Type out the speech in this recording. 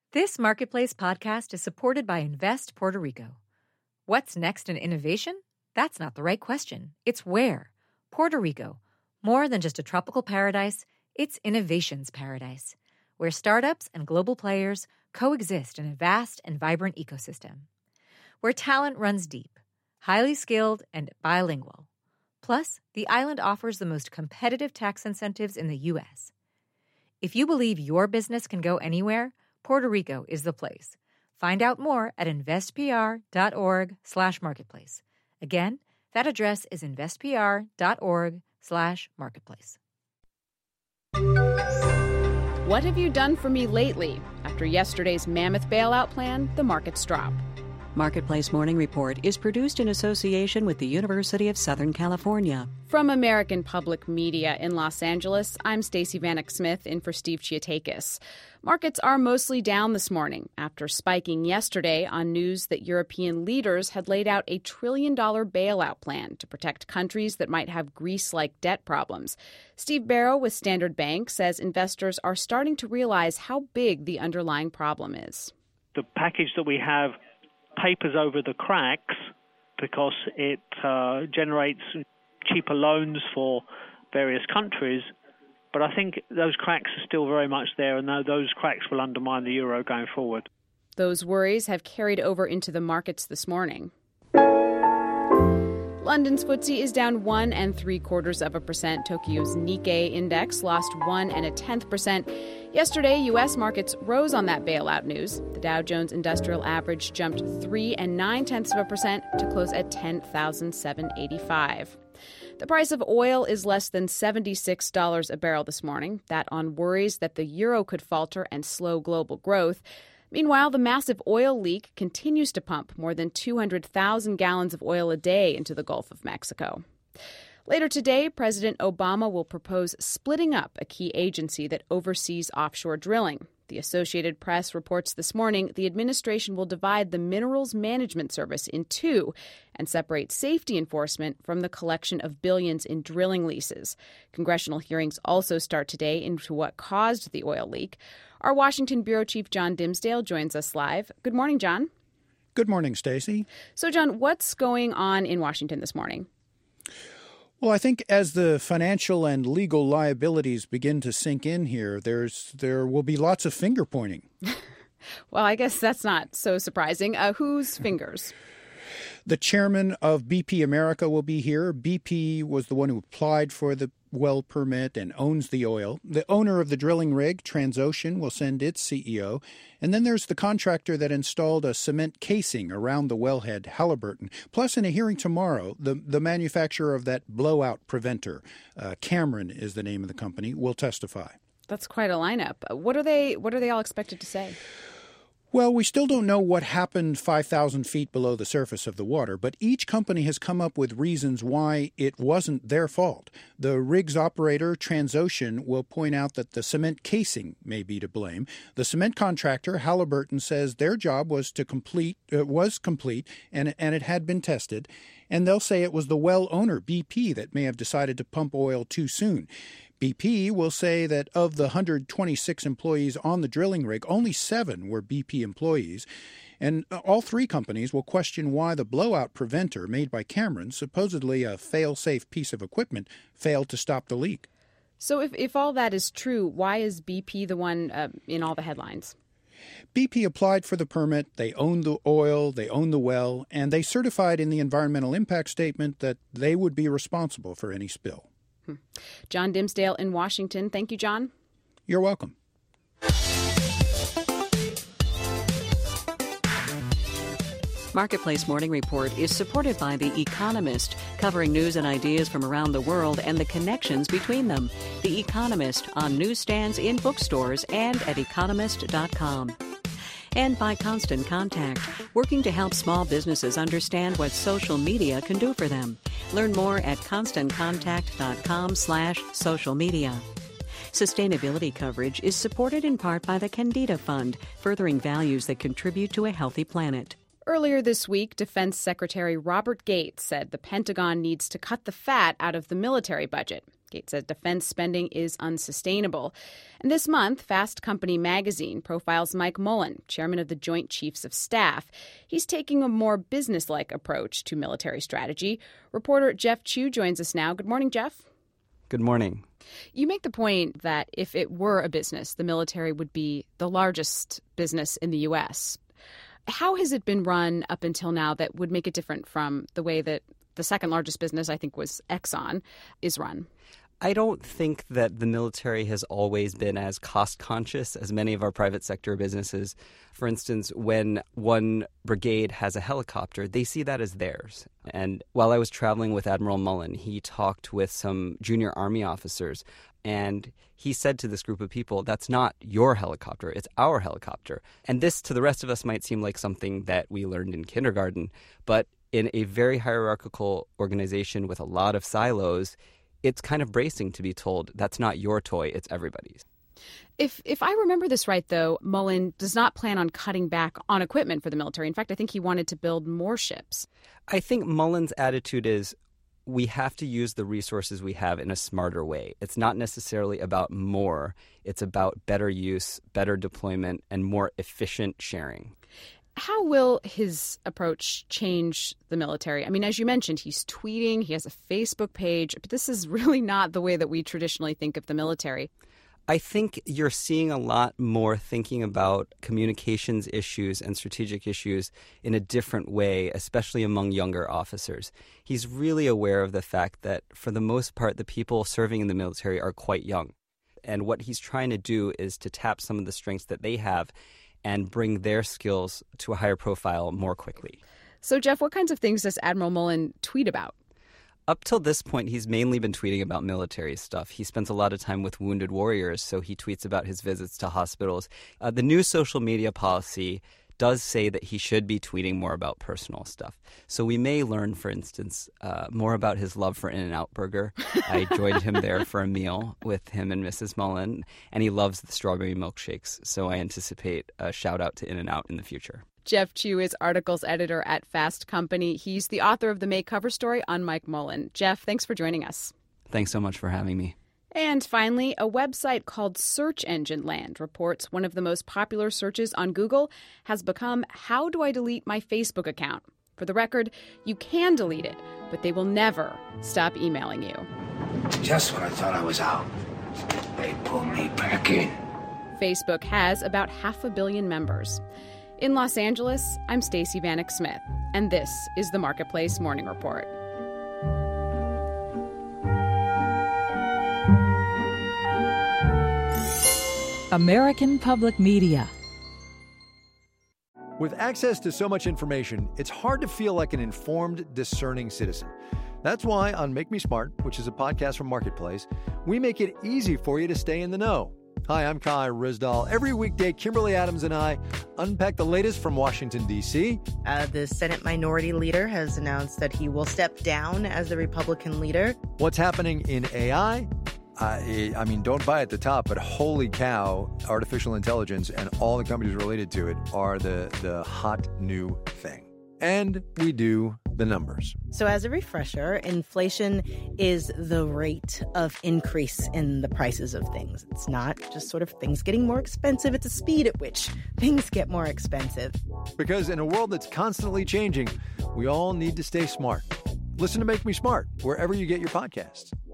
This Marketplace podcast is supported by Invest Puerto Rico. What's next in innovation? That's not the right question. It's where. Puerto Rico. More than just a tropical paradise, it's innovation's paradise, where startups and global players coexist in a vast and vibrant ecosystem. Where talent runs deep, highly skilled, and bilingual. Plus, the island offers the most competitive tax incentives in the U.S. If you believe your business can go anywhere, Puerto Rico is the place. Find out more at investpr.org/marketplace. Again, that address is investpr.org/marketplace. What have you done for me lately? After yesterday's mammoth bailout plan, the markets drop. Marketplace Morning Report is produced in association with the University of Southern California. From American Public Media in Los Angeles, I'm Stacey Vanek Smith in for Steve Chiotakis. Markets are mostly down this morning after spiking yesterday on news that European leaders had laid out a $1 trillion bailout plan to protect countries that might have Greece-like debt problems. Steve Barrow with Standard Bank says investors are starting to realize how big the underlying problem is. The package that we have papers over the cracks because it generates cheaper loans for various countries. But I think those cracks are still very much there, and those cracks will undermine the euro going forward. Those worries have carried over into the markets this morning. London's FTSE is down 1 3/4%. Tokyo's Nikkei index lost 1 1/10%. Yesterday, U.S. markets rose on that bailout news. The Dow Jones Industrial Average jumped 3 9/10% to close at 10,785. The price of oil is less than $76 a barrel this morning. That on worries that the euro could falter and slow global growth. Meanwhile, the massive oil leak continues to pump more than 200,000 gallons of oil a day into the Gulf of Mexico. Later today, President Obama will propose splitting up a key agency that oversees offshore drilling. The Associated Press reports this morning the administration will divide the Minerals Management Service in two and separate safety enforcement from the collection of billions in drilling leases. Congressional hearings also start today into what caused the oil leak. Our Washington Bureau Chief John Dimsdale joins us live. Good morning, John. Good morning, Stacey. So, John, what's going on in Washington this morning? Well, I think as the financial and legal liabilities begin to sink in here, there will be lots of finger pointing. Well, I guess that's not so surprising. Whose fingers? The chairman of BP America will be here. BP was the one who applied for the well permit and owns the oil. The owner of the drilling rig, Transocean, will send its CEO. And then there's the contractor that installed a cement casing around the wellhead, Halliburton. Plus, in a hearing tomorrow, the manufacturer of that blowout preventer, Cameron is the name of the company, will testify. That's quite a lineup. What are they all expected to say? Well, we still don't know what happened 5,000 feet below the surface of the water, but each company has come up with reasons why it wasn't their fault. The rig's operator, Transocean, will point out that the cement casing may be to blame. The cement contractor, Halliburton, says their job was complete, and it had been tested. And they'll say it was the well owner, BP, that may have decided to pump oil too soon. BP will say that of the 126 employees on the drilling rig, only 7 were BP employees. And all 3 companies will question why the blowout preventer made by Cameron, supposedly a fail-safe piece of equipment, failed to stop the leak. So if all that is true, why is BP the one in all the headlines? BP applied for the permit, they own the oil, they own the well, and they certified in the environmental impact statement that they would be responsible for any spill. John Dimsdale in Washington. Thank you, John. You're welcome. Marketplace Morning Report is supported by The Economist, covering news and ideas from around the world and the connections between them. The Economist on newsstands, in bookstores, and at economist.com. And by Constant Contact, working to help small businesses understand what social media can do for them. Learn more at constantcontact.com/social media. Sustainability coverage is supported in part by the Candida Fund, furthering values that contribute to a healthy planet. Earlier this week, Defense Secretary Robert Gates said the Pentagon needs to cut the fat out of the military budget. Gates says defense spending is unsustainable. And this month, Fast Company magazine profiles Mike Mullen, chairman of the Joint Chiefs of Staff. He's taking a more business-like approach to military strategy. Reporter Jeff Chu joins us now. Good morning, Jeff. Good morning. You make the point that if it were a business, the military would be the largest business in the U.S. How has it been run up until now that would make it different from the way that the second largest business, I think, was Exxon, is run? I don't think that the military has always been as cost-conscious as many of our private sector businesses. For instance, when one brigade has a helicopter, they see that as theirs. And while I was traveling with Admiral Mullen, he talked with some junior Army officers, and he said to this group of people, that's not your helicopter, it's our helicopter. And this, to the rest of us, might seem like something that we learned in kindergarten, but in a very hierarchical organization with a lot of silos, it's kind of bracing to be told that's not your toy, it's everybody's. If I remember this right, though, Mullen does not plan on cutting back on equipment for the military. In fact, I think he wanted to build more ships. I think Mullen's attitude is we have to use the resources we have in a smarter way. It's not necessarily about more. It's about better use, better deployment, and more efficient sharing. How will his approach change the military? I mean, as you mentioned, he's tweeting, he has a Facebook page, but this is really not the way that we traditionally think of the military. I think you're seeing a lot more thinking about communications issues and strategic issues in a different way, especially among younger officers. He's really aware of the fact that, for the most part, the people serving in the military are quite young. And what he's trying to do is to tap some of the strengths that they have and bring their skills to a higher profile more quickly. So, Jeff, what kinds of things does Admiral Mullen tweet about? Up till this point, he's mainly been tweeting about military stuff. He spends a lot of time with wounded warriors, so he tweets about his visits to hospitals. The new social media policy does say that he should be tweeting more about personal stuff. So we may learn, for instance, more about his love for In-N-Out Burger. I joined him there for a meal with him and Mrs. Mullen, and he loves the strawberry milkshakes. So I anticipate a shout-out to In-N-Out in the future. Jeff Chu is articles editor at Fast Company. He's the author of the May cover story on Mike Mullen. Jeff, thanks for joining us. Thanks so much for having me. And finally, a website called Search Engine Land reports one of the most popular searches on Google has become, how do I delete my Facebook account? For the record, you can delete it, but they will never stop emailing you. Just when I thought I was out, they pulled me back in. Facebook has about 500 million members. In Los Angeles, I'm Stacey Vanek Smith, and this is the Marketplace Morning Report. American Public Media. With access to so much information, it's hard to feel like an informed, discerning citizen. That's why on Make Me Smart, which is a podcast from Marketplace, we make it easy for you to stay in the know. Hi, I'm Kai Rizdal. Every weekday, Kimberly Adams and I unpack the latest from Washington, D.C. The Senate Minority Leader has announced that he will step down as the Republican leader. What's happening in AI? I mean, don't buy at the top, but holy cow, artificial intelligence and all the companies related to it are the hot new thing. And we do the numbers. So as a refresher, inflation is the rate of increase in the prices of things. It's not just sort of things getting more expensive. It's the speed at which things get more expensive. Because in a world that's constantly changing, we all need to stay smart. Listen to Make Me Smart wherever you get your podcasts.